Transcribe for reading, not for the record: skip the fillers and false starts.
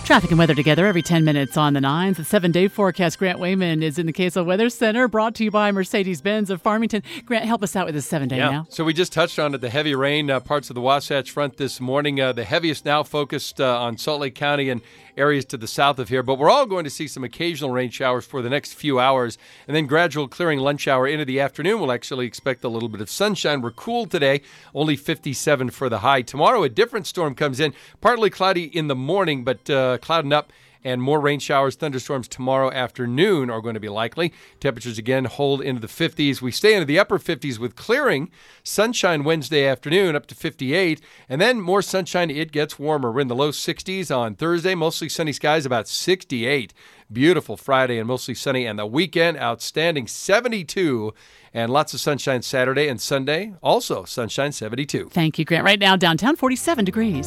Traffic and weather together every 10 minutes on the 9s. The 7-day forecast. Grant Wayman is in the KSL Weather Center, brought to you by Mercedes-Benz of Farmington. Grant, help us out with the 7-day now. So we just touched on it, the heavy rain, parts of the Wasatch Front this morning. The heaviest now focused on Salt Lake County and areas to the south of here. But we're all going to see some occasional rain showers for the next few hours. And then gradual clearing lunch hour into the afternoon. We'll actually expect a little bit of sunshine. We're cool today, only 57 for the high. Tomorrow, a different storm comes in, partly cloudy in the morning, but clouding up. And more rain showers, thunderstorms tomorrow afternoon are going to be likely. Temperatures again hold into the 50s. We stay into the upper 50s with clearing. Sunshine Wednesday afternoon up to 58. And then more sunshine. It gets warmer. We're in the low 60s on Thursday. Mostly sunny skies, about 68. Beautiful Friday and mostly sunny. And the weekend, outstanding 72. And lots of sunshine Saturday and Sunday. Also sunshine 72. Thank you, Grant. Right now, downtown 47 degrees.